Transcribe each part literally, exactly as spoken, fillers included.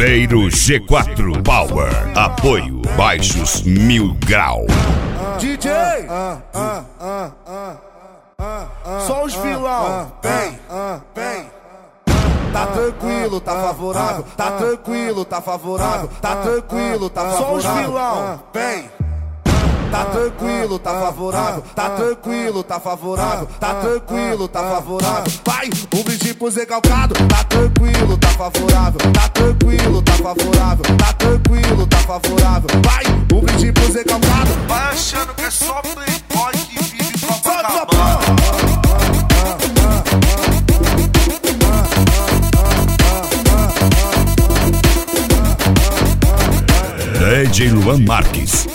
Saveiro G quatro Power. Apoio Baixos Mil Grau. D J, só os vilão, vem, vem. Tá tranquilo, tá favorável, tá tranquilo, tá favorável, tá tranquilo, tá favorável. Só os vilão, vem. Tá tranquilo, tá favorável, tá tranquilo, tá favorável, tá tranquilo, tá favorável. Vai, um brinde pro Zé Calcado, tá tranquilo, tá favorável, tá tranquilo, tá favorável, tá tranquilo, tá favorável. Vai, um brinde pro Zé Calcado. Vai achando que é só playboy que vive Copacabana. D J Luan Marques.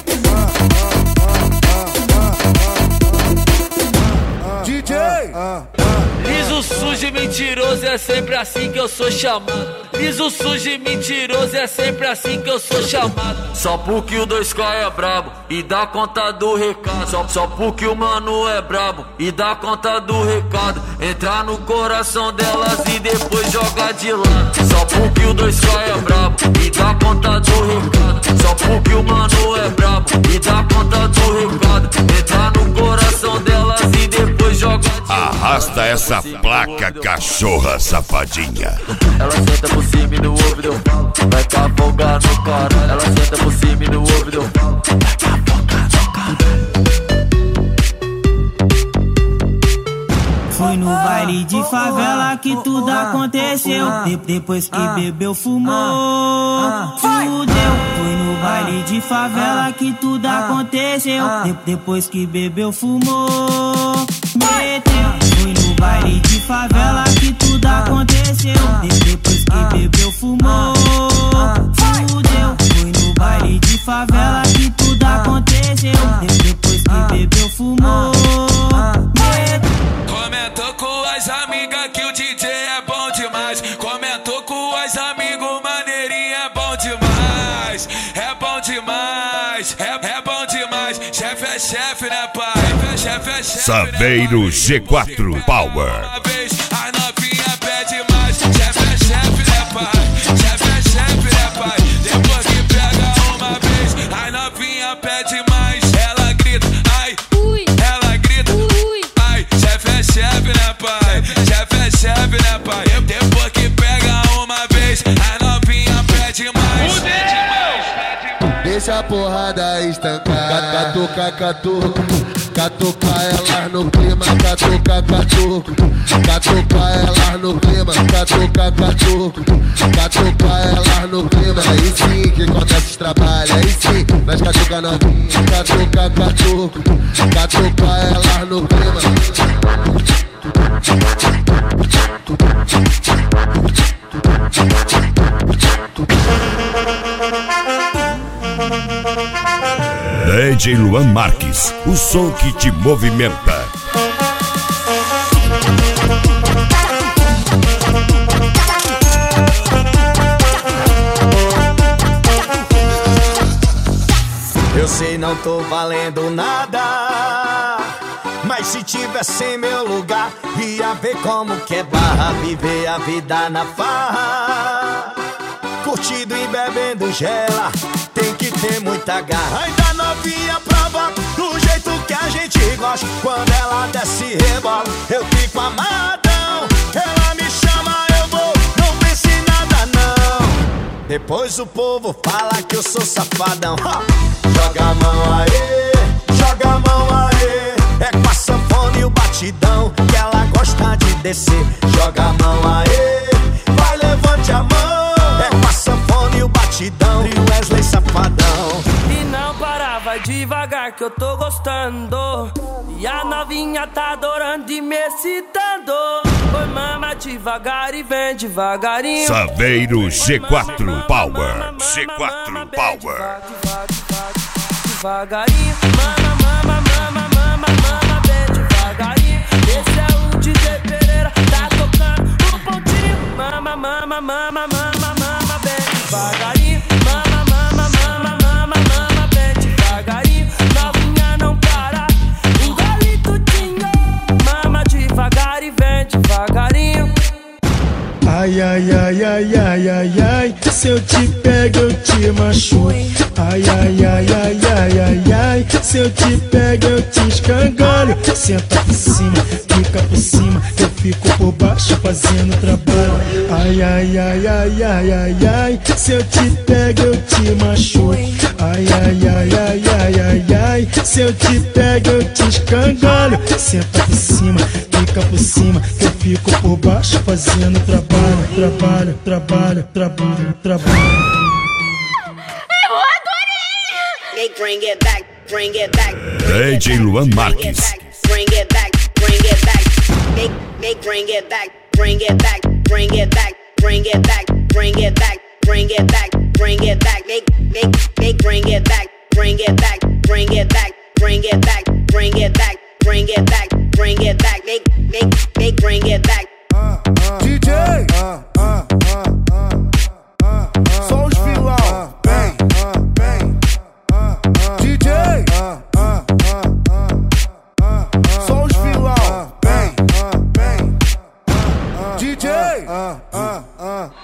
D J, Liso, sujo e mentiroso, é sempre assim que eu sou chamado. Liso, sujo e mentiroso, é sempre assim que eu sou chamado. Só porque o dois K é brabo e dá conta do recado. Só, só porque o mano é brabo e dá conta do recado. Entrar no coração delas e depois jogar de lado. Só porque o dois K é brabo e dá conta do recado. Só porque o mano é brabo e dá conta do recado. Entrar no coração delas e depois jogar de lado. Arrasta essa placa, cachorra safadinha. Ela senta por cima e no ouvido eu falo, vai cavalgar no caralho. Ela senta por cima e no ouvido eu falo, vai cavalgar no caralho. Foi no baile de favela que tudo aconteceu. De depois que bebeu, fumou, fudeu. Foi no baile de favela que tudo aconteceu. De depois que bebeu, fumou, meteu. Foi no baile de favela que tudo aconteceu. De depois que bebeu, fumou, fudeu. Foi no baile de favela que tudo aconteceu. De depois que bebeu, fumou, meteu. Comentou com as amigas que o D J é bom demais. Comentou com as amigos, maneirinho é bom demais. É bom demais, é, é bom demais. Chefe é chefe, né, pai? Chefe é chefe. Saveiro G quatro Power. Uma vez, a novinha pede mais. Chefe é chefe, né, pai? Chefe é chefe, né, pai? Depois que pega uma vez, a novinha pede mais. Ela grita, ai, ui. Ela grita, ui. Ai, chefe é chefe, né, pai? Chefe é chefe, né, pai? Depois que pega uma vez, a novinha pede mais. Pede mais, pede mais. Deixa a porrada estancar. Catuca, catuca. Catuca elas no clima, catuca, catuca. Catuca elas no clima, catuca, catuca. Catuca elas no clima. Aí sim que começa os trabalhos. Aí sim, nós catuca novinha, catuca, catuca. Catuca elas no clima. D J Luan Marques, o som que te movimenta. Eu sei não tô valendo nada, mas se tivesse em meu lugar, ia ver como que é barra, viver a vida na farra. Curtindo e bebendo gela, tem que ter muita garra. Ainda novinha prova do jeito que a gente gosta. Quando ela desce e rebola, eu fico amadão. Ela me chama, eu vou, não pense em nada não. Depois o povo fala que eu sou safadão. Ha! Joga a mão aí, joga a mão aí. É com a sanfona e o batidão que ela gosta de descer. Joga a mão aí, vai, levante a mão. É com a sanfona e o batidão e Wesley Safadão. E não para, vai devagar que eu tô gostando. E a novinha tá adorando e me excitando. Oi, mama, devagar e vem devagarinho. Saveiro G quatro Power. G quatro Power. Devagarinho, mama, mama, mama, mama, mama, bem devagarinho. Esse é o D J Pereira, tá tocando no pontinho. Mama, mama, mama, mama, mama, bem devagarinho. Mama, mama, mama, mama, mama, bem devagarinho. Novinha não para, engole tudinho. Mama devagar e vem devagarinho. Ai, ai, ai, ai, ai, ai, ai. Se eu te pego eu te machuco. Ai, ai, ai, ai, ai, ai, ai. Se eu te pego eu te escangalho. Senta por cima, fica por cima, eu fico por baixo fazendo trabalho. Ai, ai, ai, ai, ai, ai, ai. Se eu te pego eu te machuco. Ai, ai, ai, ai, ai, ai, ai. Se eu te pego eu te escangalho. Senta por cima, fica por cima, eu fico por baixo fazendo trabalho. Trabalho, trabalho, trabalho, trabalho. Bring it back, bring it back. D J Luan Marques. Bring it back, bring it back. Make, make, bring it back, bring it back, bring it back, bring it back, bring it back, bring it back, bring it back. Make, make, make, bring it back, bring it back, bring it back, bring it back, bring it back, bring it back, bring it back. Make, make.